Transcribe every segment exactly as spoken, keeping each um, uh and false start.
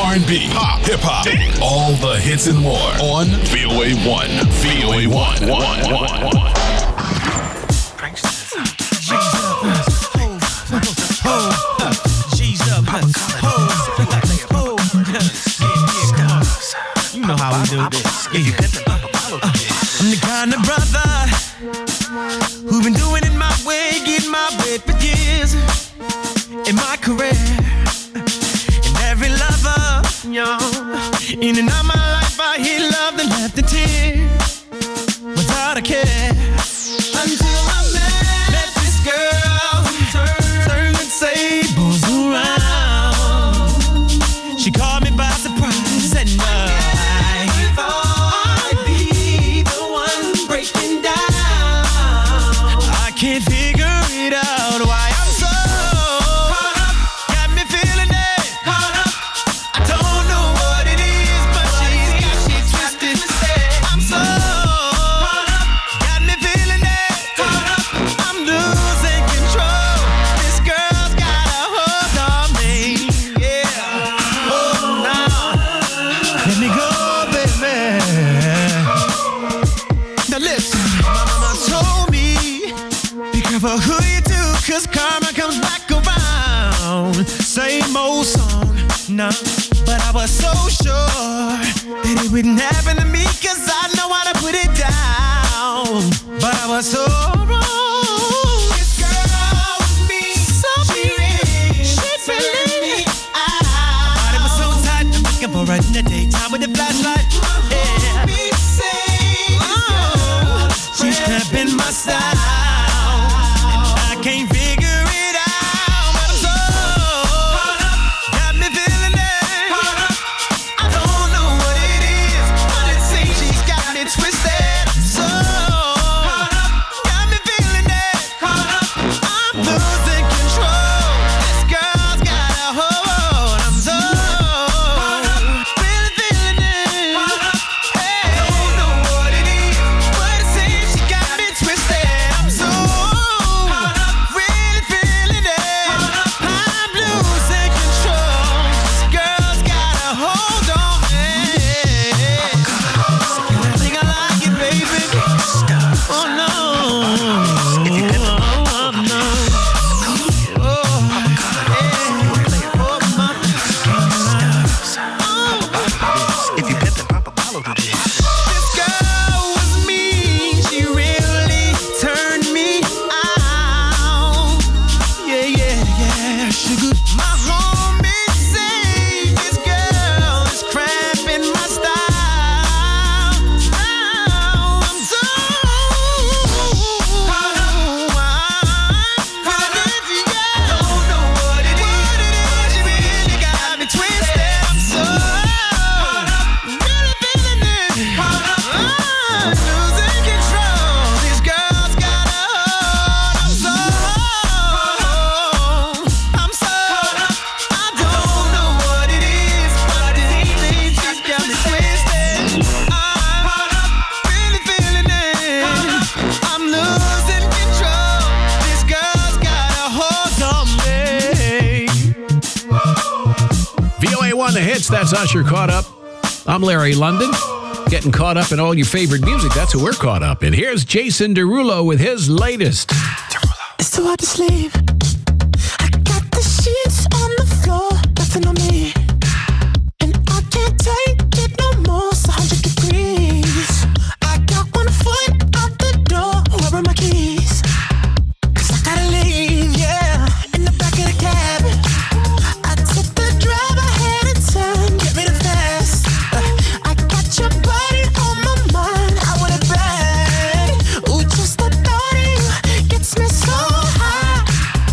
R and B, pop, hip hop, all the hits and more on V O A one. V O A one. one, one, one. G's up, you know how we do this. I'm the kind of brother who been doing it my way, getting my bread for years in my career. And every lover, yo, in and out my life, I hear love and left and tears without a care. Until I met, met this girl, turn, turn the tables around. She caught me by surprise at night. Can't figure it out why I'm so caught up, got me feeling it, caught up. I don't know what it is, but she's got me twisted. I'm so caught up, got me feeling it, caught up. I'm losing control. This girl's got a hold on me, yeah. Oh, now let me go, baby. Now listen, my mama told me, be careful who you do, cause karma comes back around. Same old song, no, but I was so sure that it wouldn't happen to me, cause I know how to put it down. But I was so wrong. This girl was me, so she really, she really I, my body was so tight, I'm looking for her in the daytime with the flashlight. Yeah. Oh, she's cramping my style. Can't figure it out, but I'm so caught up, got me feeling it, caught up. I don't know what it is, but it seems she's got me twisted. So caught up, got me feeling it, caught up. I'm losing control. This girl's got a hold. I'm so caught up, really feeling it, caught up. Hey, I don't know what it is, but it seems she got me twisted. I'm so That's Usher Caught Up. I'm Larry London. Getting caught up in all your favorite music. That's what we're caught up in. Here's Jason Derulo with his latest. It's too hard to sleep. I got the sheets on the floor, nothing on me. And I can't take it no more, it's one hundred degrees. I got one foot out the door, where are my keys? Cause I gotta leave, yeah. In the back of the cab, I took the drive, I had a turn, get rid of fast. uh, I got your body on my mind, I want it bad. Ooh, just the thought of you gets me so high.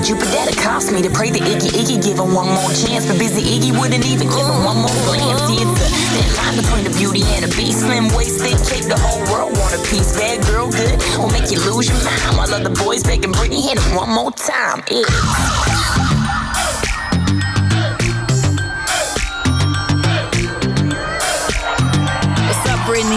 you, but that'll cost me to pray that Iggy Iggy give him one more chance. But busy Iggy wouldn't even give him one more glance. See, it's a thin line between the beauty and the beast. Slim waist, thick cake, the whole world want a piece. Bad girl, good, will make you lose your mind. While other boys begging Britney, hit him one more time. Yeah. What's up, Britney?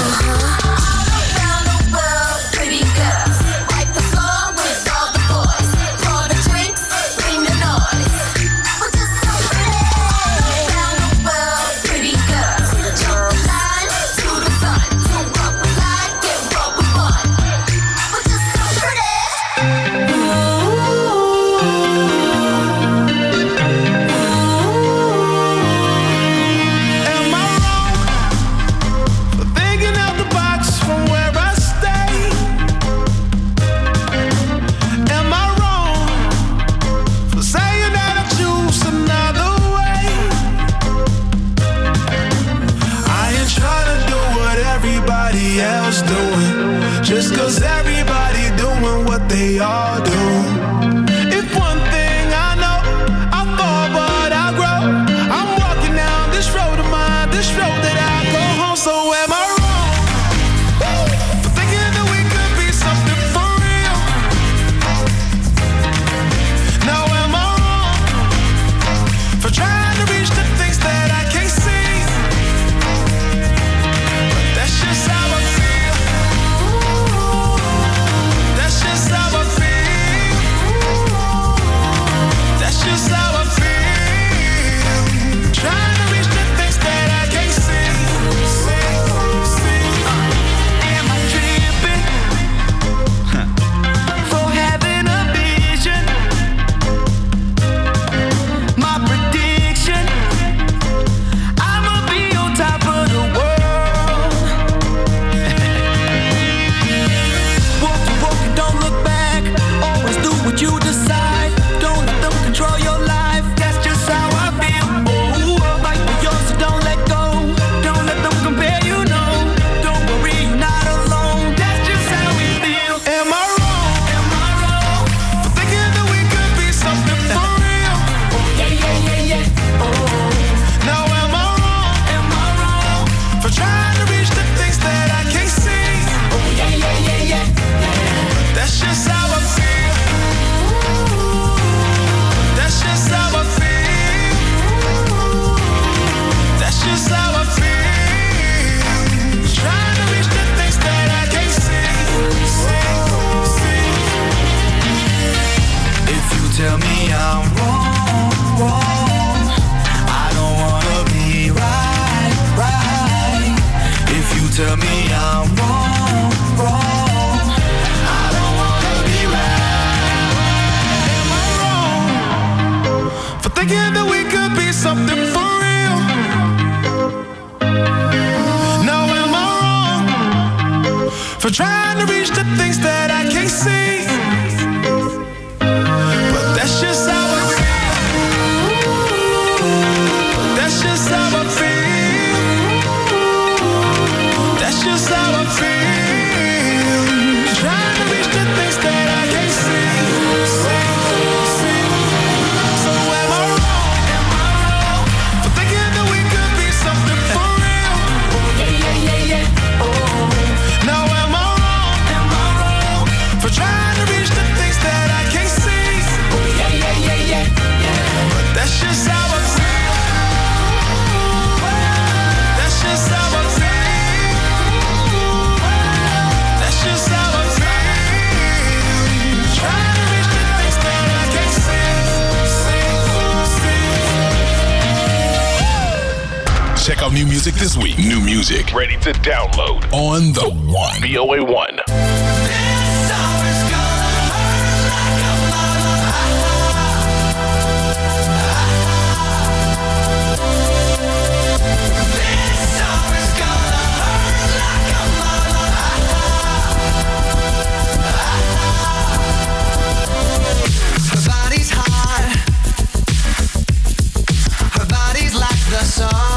Check out new music this week. New music ready to download on the One. V O A one.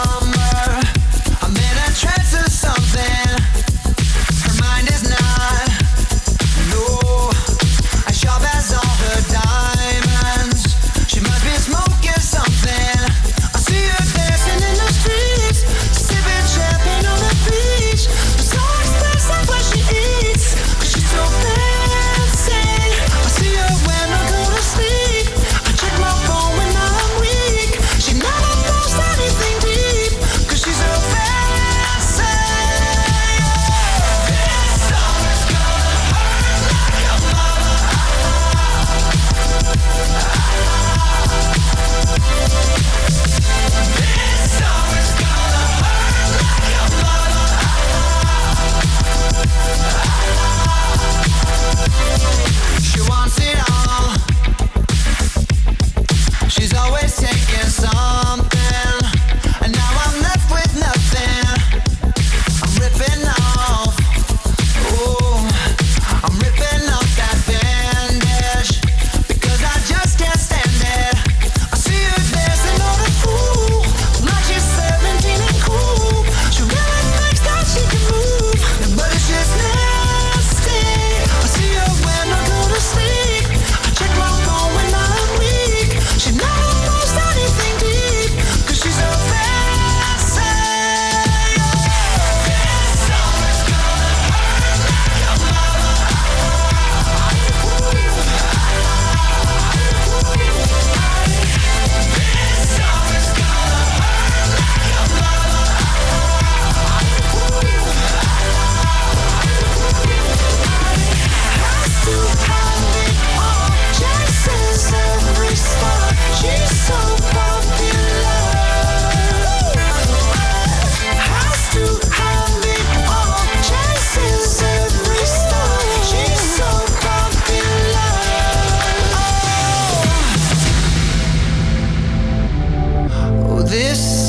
Summer, I'm in a trance of something. Her mind is not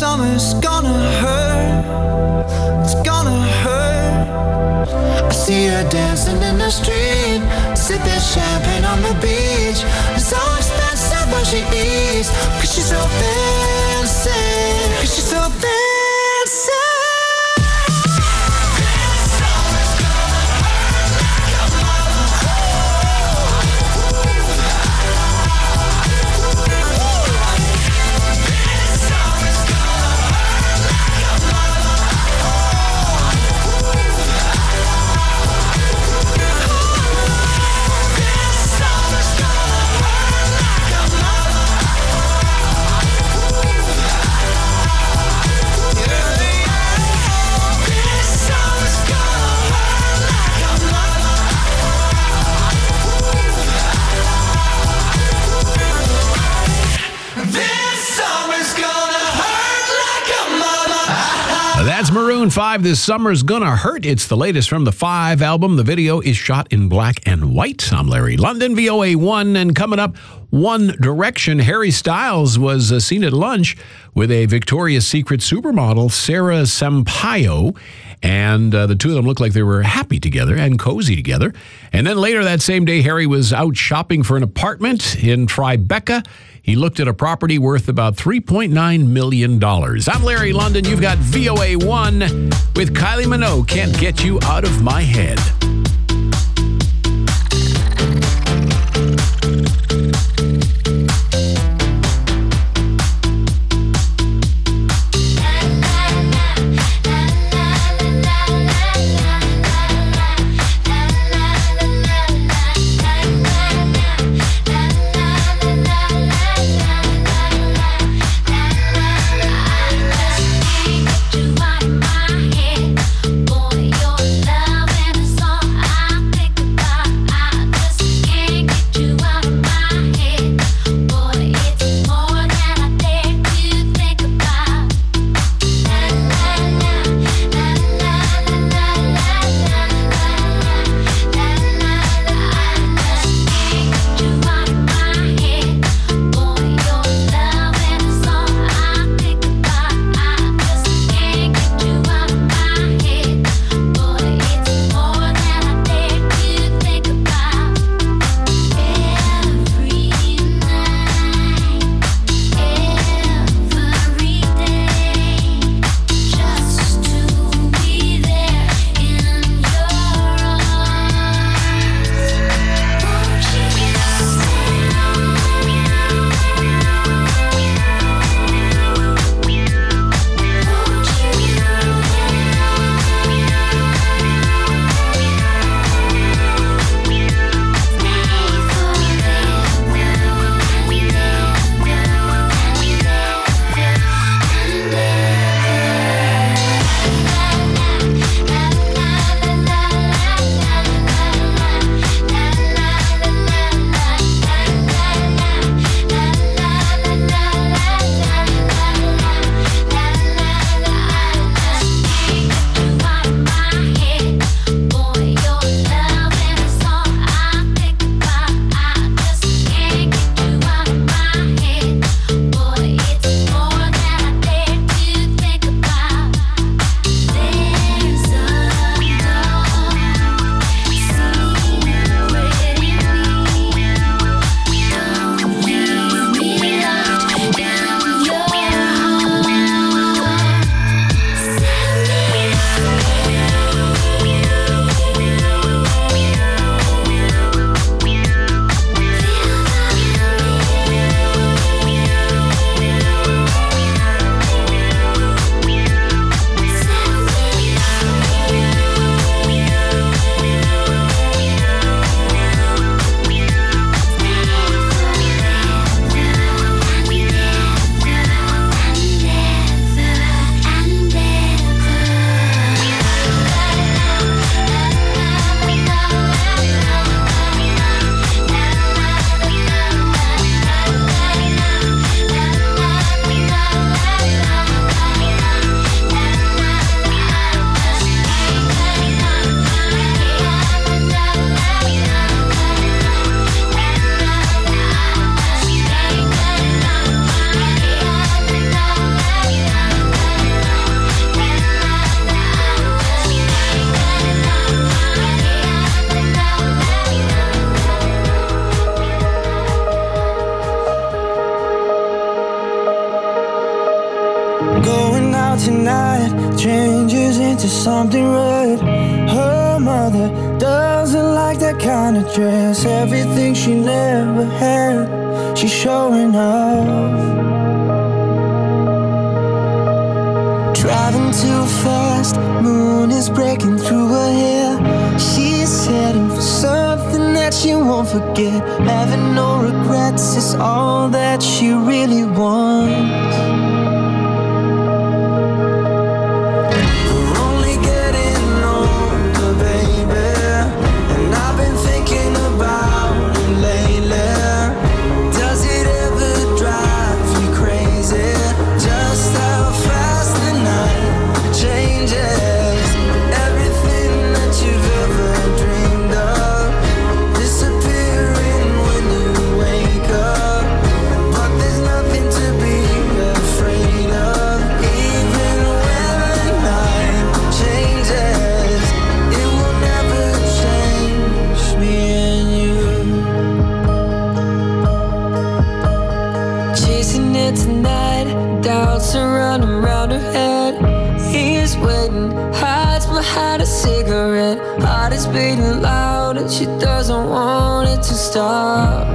summer's gonna hurt. It's gonna hurt. I see her dancing in the street, sipping champagne on the beach. It's so expensive what she eats, cause she's so fancy, cause she's so fancy. That's Maroon five. This Summer's Gonna Hurt. It's the latest from the Five album. The video is shot in black and white. I'm Larry London, V O A one. And coming up, One Direction. Harry Styles was uh, seen at lunch with a Victoria's Secret supermodel, Sarah Sampaio. And uh, the two of them looked like they were happy together and cozy together. And then later that same day, Harry was out shopping for an apartment in Tribeca. He looked at a property worth about three point nine million dollars. I'm Larry London. You've got V O A one with Kylie Minogue. Can't Get You Out of My Head. Boy, your love and it's all out tonight changes into something red. Her mother doesn't like that kind of dress. Everything she never had, she's showing off. Driving too fast, moon is breaking through her hair. She's heading for something that she won't forget. Having no regrets is all that she really wants. We're only getting older, baby, and I've been thinking about it lately. Does it ever drive you crazy? Just how fast the night changes. Everything that you've ever dreamed of disappearing when you wake up. But there's nothing to be afraid of. Even when the night changes, it will never change me and you. Chasing it tonight, doubts are running around her head. He's waiting, hides behind a cigarette. Heart is beating loud and she doesn't want it to stop.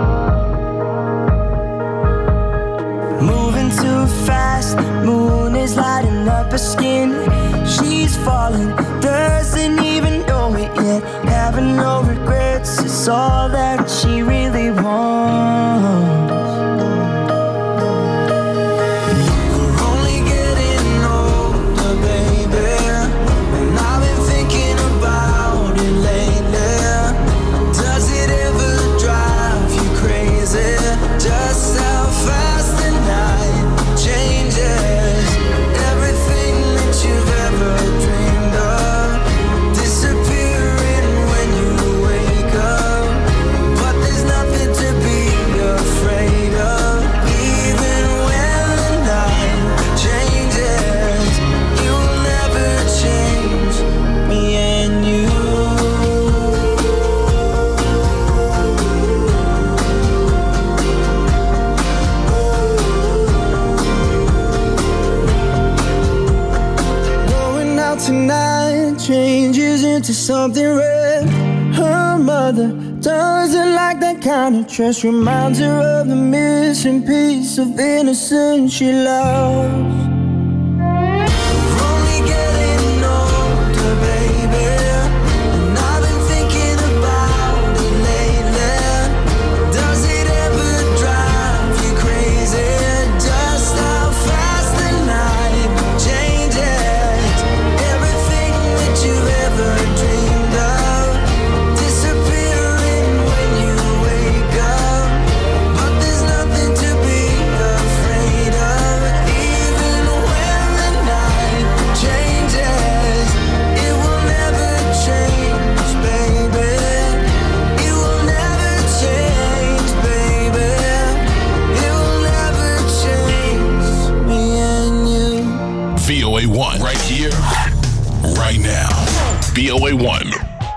Moving too fast, moon is lighting up her skin. She's falling, doesn't even know it yet. Having no regrets is all that she really wants. We're only getting older, baby, and I've been thinking about it lately. Does it ever drive you crazy? Just how fast the night changes. Everything that you've ever dreamed of disappearing when you wake up. But there's nothing to be afraid of. Even when the night changes, you will never change me and you. Going out tonight changes into something red. Her mother doesn't like that kind of dress. Reminds her of the missing piece of innocence she lost. We're only getting older, baby, and I've been thinking about it lately. Does it ever drive you crazy? Just how fast the night changes. Everything that you've ever dreamed of disappearing when you wake up. But there's nothing to be afraid of. Even when the night changes, it will never change, baby. It will never change, baby. It will never change me and you. V O A one, right here, right now. V O A one.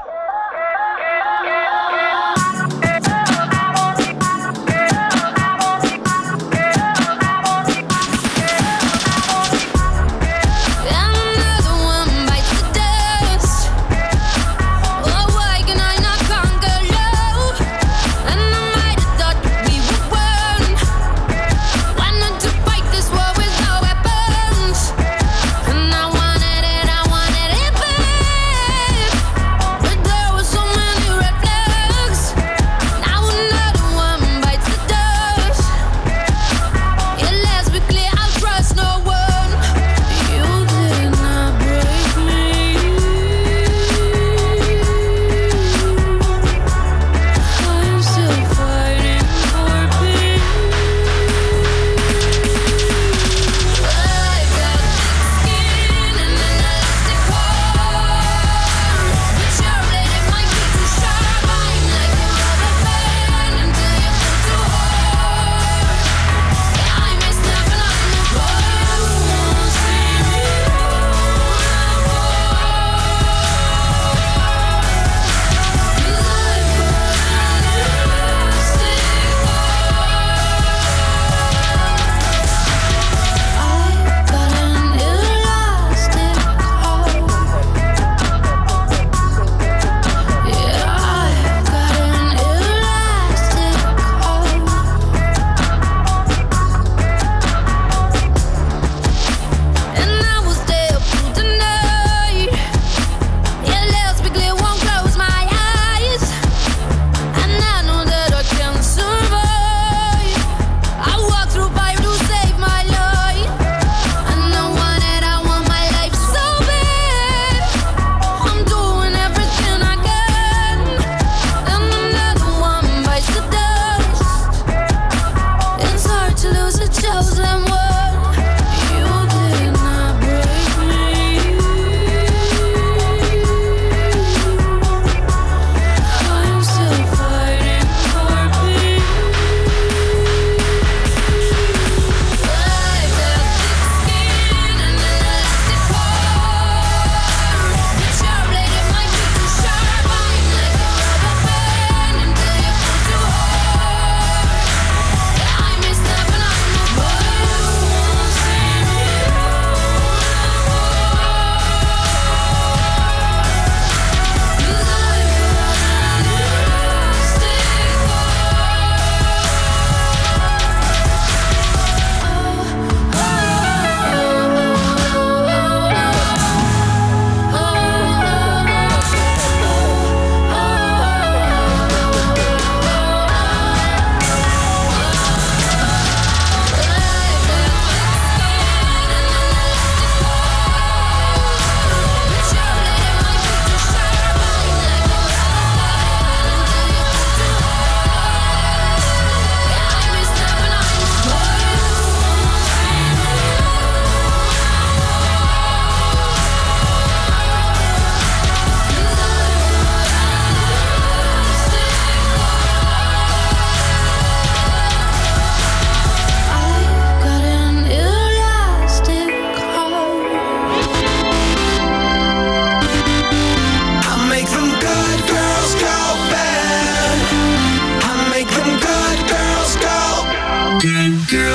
Another one bites the dust. Oh, why can I not conquer love? And I might have thought that we were one. Why not to fight this war with no weapons? And I wanted it, I wanted it bad.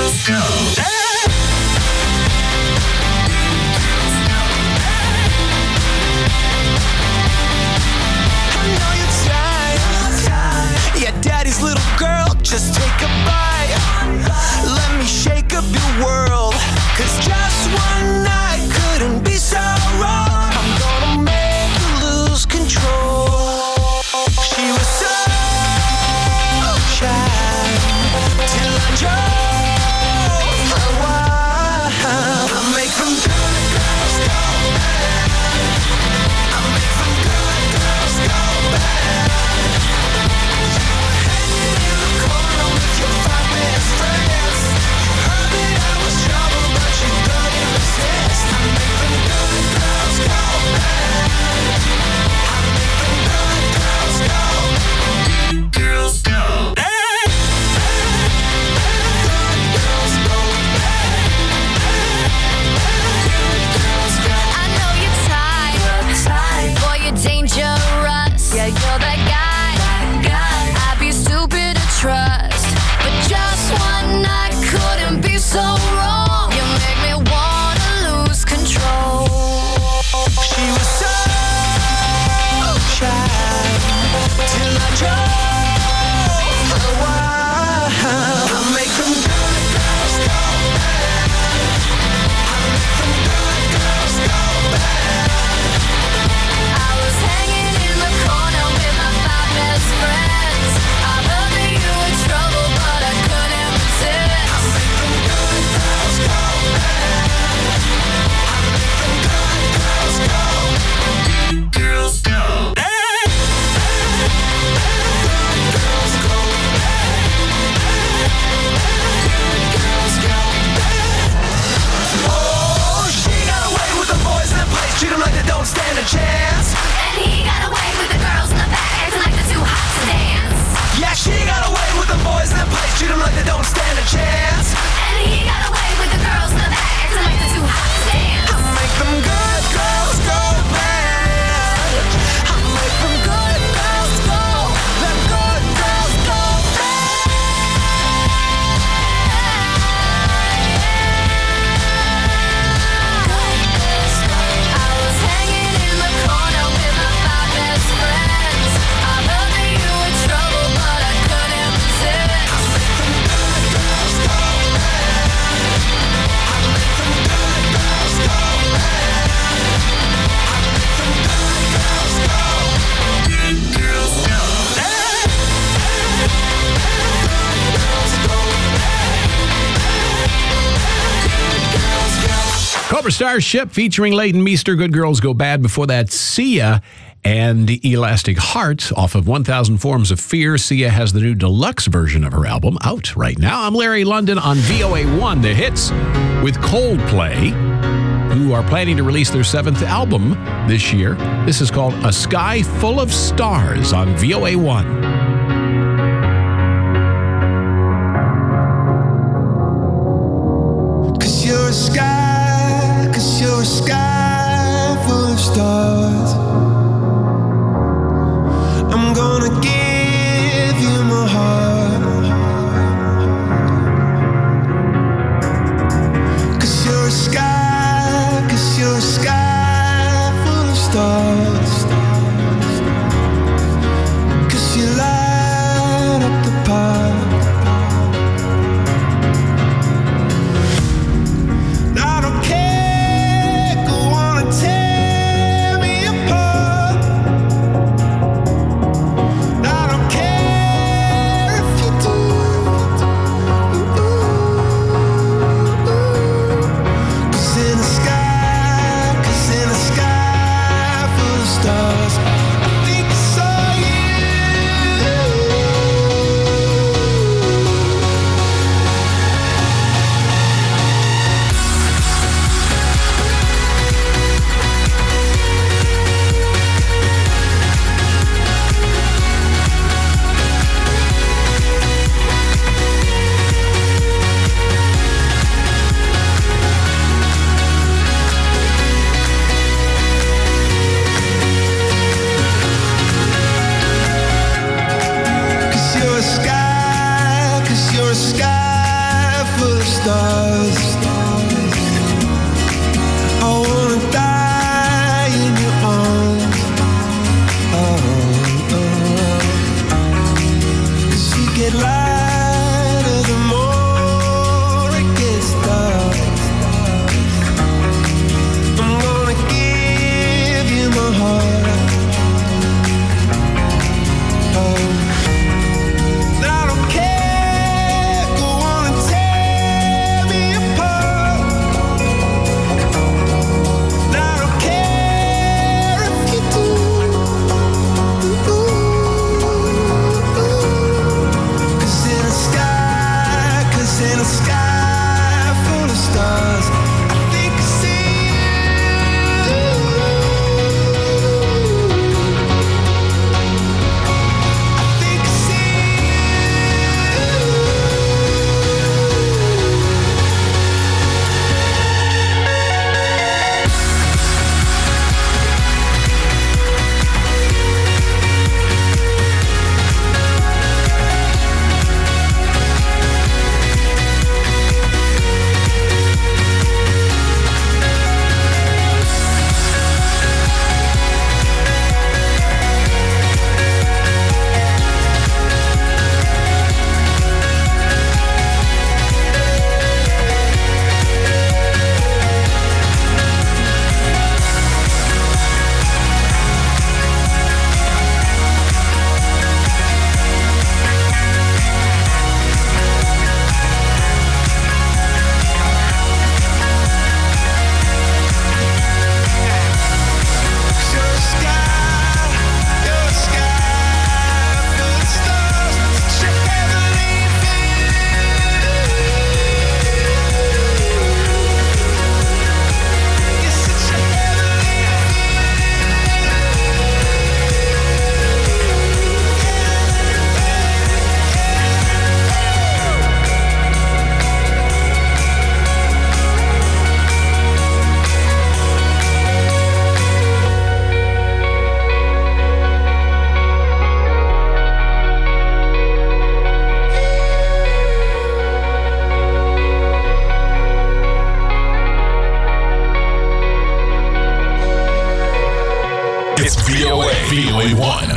Girls Go. Yeah, daddy's little girl, just take a bite. Let me shake up your world. Cause just one night couldn't be so wrong. I'm gonna make you lose control. She was so shy till I drove her wild. I make them good girls go bad. I make them good girls go bad. Cobra Starship featuring Leighton Meester, Good Girls Go Bad. Before that, Sia and Elastic Heart off of one thousand Forms of Fear. Sia has the new deluxe version of her album out right now. I'm Larry London on V O A one, The Hits, with Coldplay, who are planning to release their seventh album this year. This is called A Sky Full of Stars on V O A one. You're a sky, cause you're a sky full of stars. I'm gonna give you my heart. Cause you're a sky, cause you're a sky full of stars. Cause you light up the park. stars. I think I see you. I think I see It's V O A, V O A one.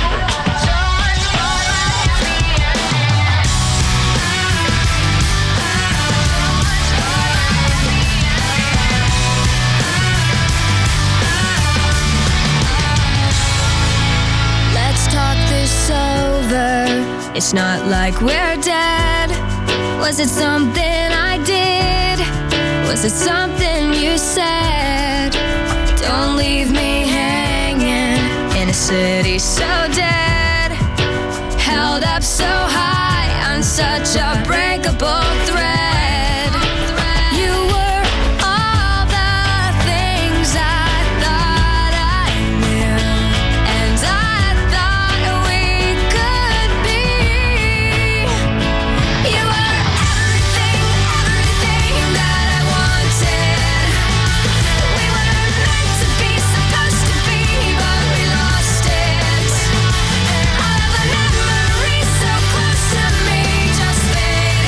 Let's talk this over. It's not like we're dead. Was it something I did? Was it something you said? Don't leave me hanging in a city so dead, held up so high on such a breakable thread. You were all the things I thought I knew, and I thought we could be. You were everything, everything that I wanted. We were meant to be, supposed to be, but we lost it. All of the memories so close to me just faded.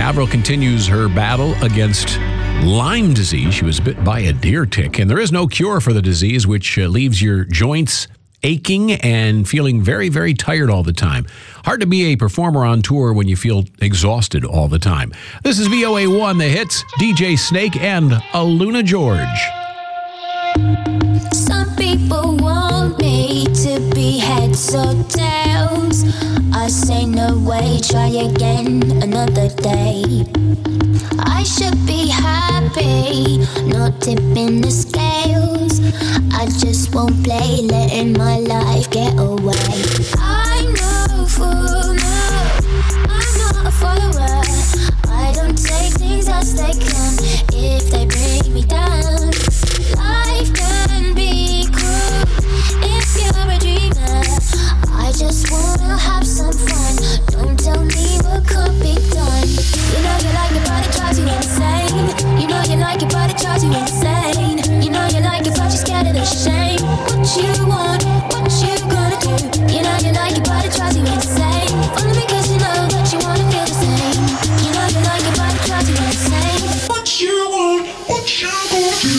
Avril continues her battle against Lyme disease. She was bit by a deer tick, and there is no cure for the disease, which uh, leaves your joints aching and feeling very, very tired all the time. Hard to be a performer on tour when you feel exhausted all the time. This is V O A one, The Hits, D J Snake, and Aluna George. Some people want me to be heads or tails. I say no way, try again another day. I should be happy, not tipping the scales. I just won't play, letting my life get away. I'm no fool, no, I'm not a follower. I don't take things as they come if they bring me down. Life can be cruel if you're a dreamer. I just wanna have some fun. Don't tell me what can't be done. You know you like it, but it drives you insane. You know you like it, but it drives you insane. You know you like it, but you're scared of the shame. What you want, what you gonna do? You know you like it, but it drives you insane. Only because you know that you wanna feel the same. You know you like it, but it drives you insane. What you want, what you gonna do?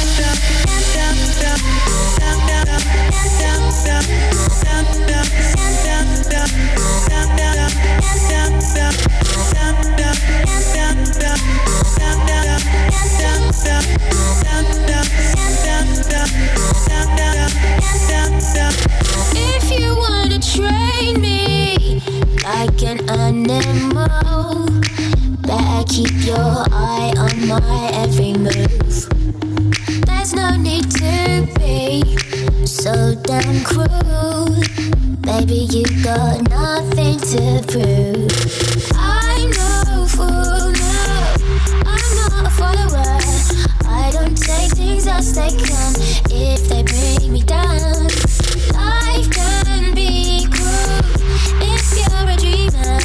If you wanna train me like an animal, better keep your eye on my every move. There's no need to be so damn cruel. Baby, you got nothing to prove. I'm no fool, no, I'm not a follower. I don't take things as they come if they bring me down. Life can be cruel if you're a dreamer.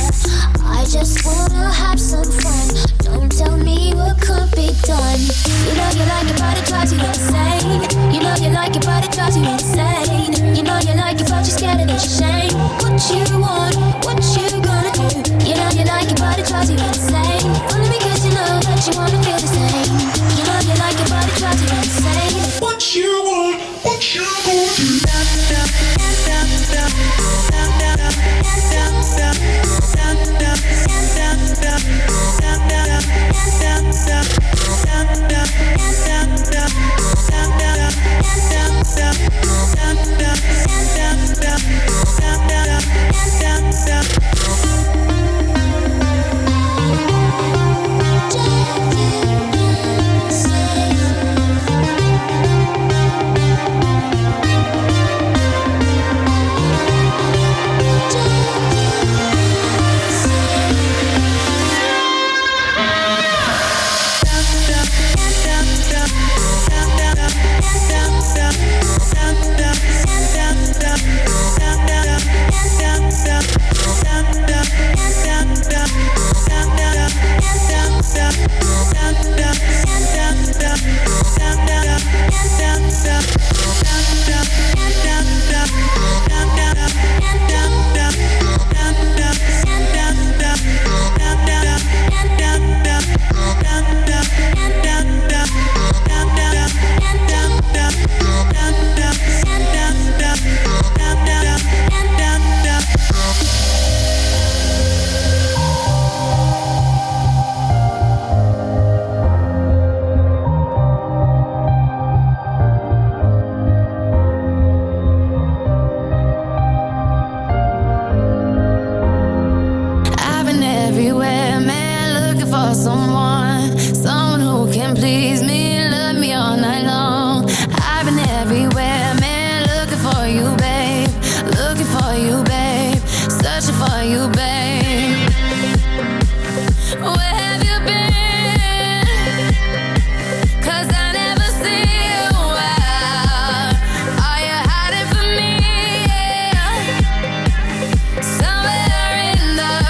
I just wanna have some fun. Don't tell me what can't be done. You know you like it, but it drives you insane. You know you like it, but it drives you insane. You know you like it, but you're scared of the shame. What you want, what you gonna do? You know you like it, but it drives you insane. Only because you know that you wanna feel the same. You know you like it, but it drives you insane. What you want, what you gonna do?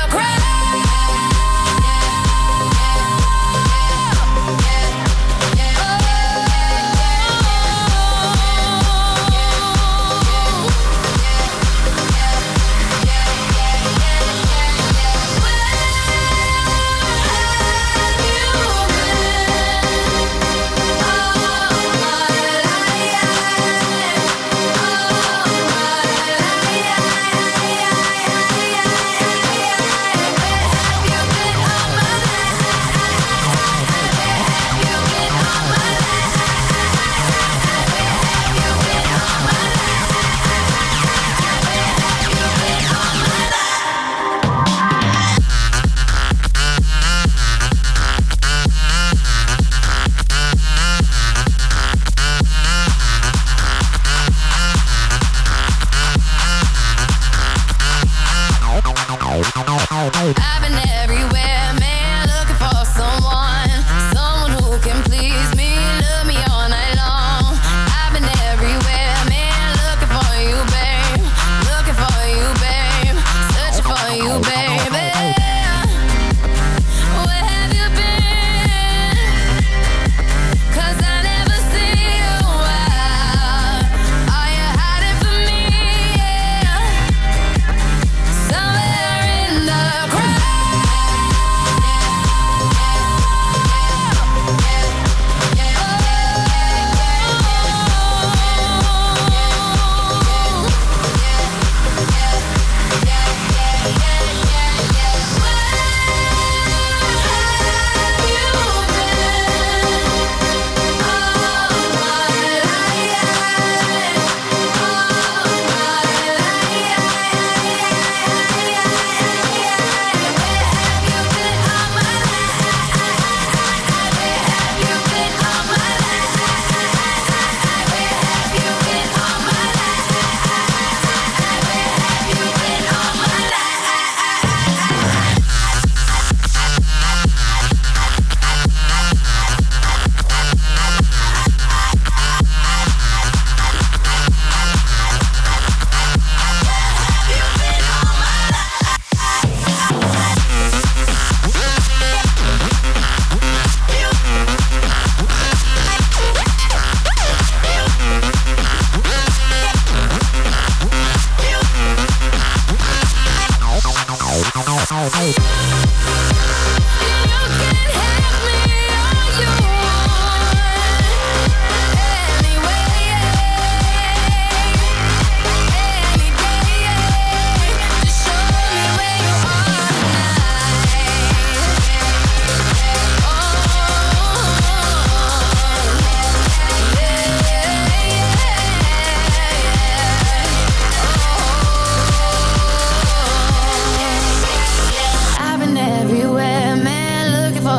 Yeah.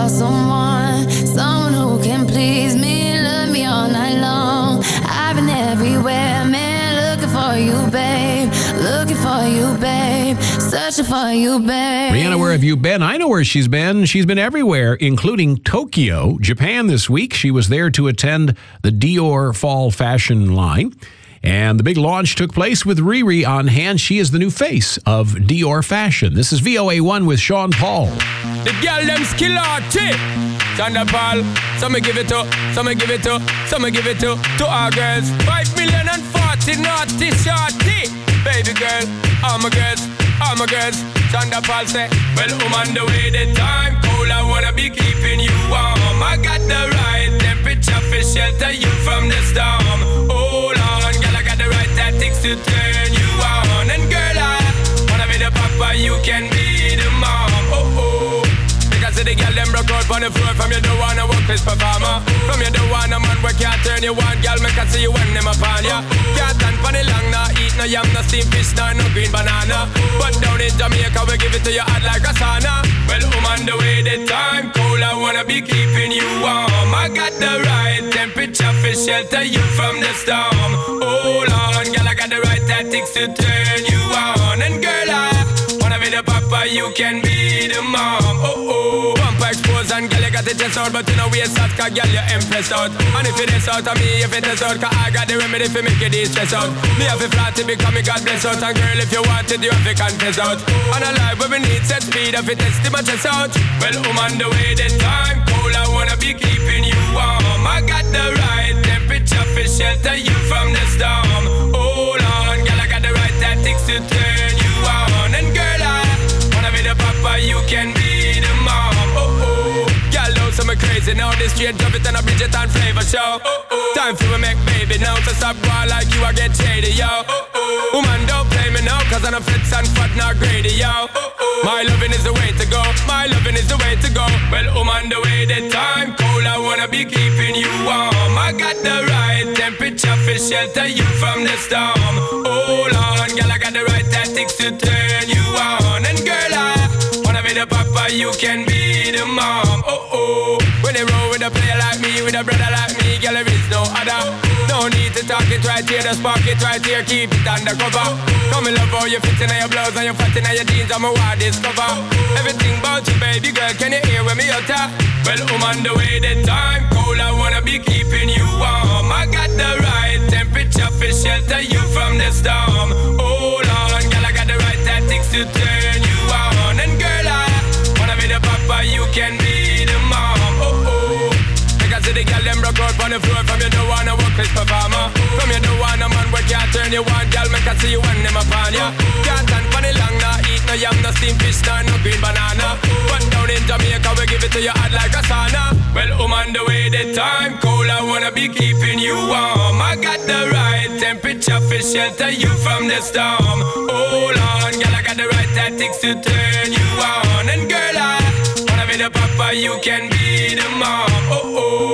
for someone, someone who can please me, love me all night long. I've been everywhere, man, looking for you, babe. Looking for you, babe. Searching for you, babe. Rihanna, where have you been? I know where she's been. She's been everywhere, including Tokyo, Japan this week. She was there to attend the Dior Fall Fashion line. And the big launch took place with Riri on hand. She is the new face of Dior Fashion. This is V O A one with Sean Paul. The girl them skill arty. Chanda Paul. Some give it to, some give it to, some give it to, to our girls. Five million and forty naughty shorty. Baby girl, all my girls, all my girls. Chanda Paul say, well, I'm on the way, the time cold. I wanna be keeping you warm. I got the right temperature for shelter you from the storm. Hold on, girl, I got the right tactics to turn you on. And girl, I wanna be the papa, you can be the mom. Oh, oh. Because the girl them broke out on the floor. From you don't wanna work this performer. From you don't wanna man where can't turn you on. Girl, make I see you when them upon ya. Can't stand for the long, nah eat no yam, no steamed fish, nah no green banana. But down in Jamaica we give it to you hot like a sauna. Well, I'm on the way, the time cold. I wanna be keeping you warm. I got the right temperature for shelter you from the storm. Hold on, girl, I got the right tactics to turn you on. And girl, I wanna be the papa, you can be the mom. Oh oh. Bumper expose and girl, you got the chest out, but you know we a shot, cause girl, you impressed out. And if it is out of me, if it is out, cause I got the remedy for make you de-stress out. Me have a flat to become me God bless out. And girl, if you want it, you have to confess out. And a life where we need set speed, if it is to my chest out. Well, I'm on the way, the time cold. I wanna be keeping you warm. I got the right temperature for shelter you from the storm. Hold on, girl, I got the right tactics to turn you on. And girl, I wanna be the papa, you can be the mom. Oh oh, girl, know some crazy now. This straight drop it and a Bridget and flavor show. Oh oh, time for me make baby now. To stop going like you, I get shady, yo. Oh oh, woman don't play me now, cause I'm a fits and fat not greedy, yo. Oh oh, my loving is the way to go. My loving is the way to go. Well, I'm on the way, the time cold. I wanna be keeping you warm. I got the right temperature for shelter you from the storm. Hold on, girl, I got the right tactics to turn you on. And girl, I wanna be the papa, you can be the mom. Oh oh, when they roll with a player like me, with a brother like me, girl, there is no other. No need to talk it right here, just spark it right here, keep it undercover. Come in love how you fit in your blouse and you fat in your jeans, I'm a wild discover. Everything about you, baby girl, can you hear when me utter? Well, I'm on the way, the time cold, I wanna be keeping you warm. I got the right temperature for shelter you from the storm. Hold on, girl, I got the right tactics to turn you on. And girl, I wanna be the papa, you can be the mom. Oh oh, because the girl them broke out on the floor. From you don't wanna work this performer. From you don't wanna man where can't turn you on. Girl, make I see you when them upon ya. Can't stand for the long, nah eat no yam, no steamed fish, nah no green banana. But down in Jamaica we give it to you hot like a sauna. Well, I'm on the way, the time cold. I wanna be keeping you warm. I got the right temperature for shelter you from the storm. Hold on, girl, I got the right tactics to turn you on. And girl, I wanna be the papa, you can be the mom. Oh oh.